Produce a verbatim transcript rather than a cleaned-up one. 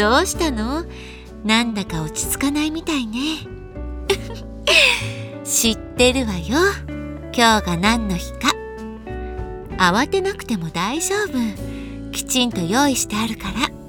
どうしたの？なんだか落ち着かないみたいね。知ってるわよ。今日が何の日か。慌てなくても大丈夫。きちんと用意してあるから。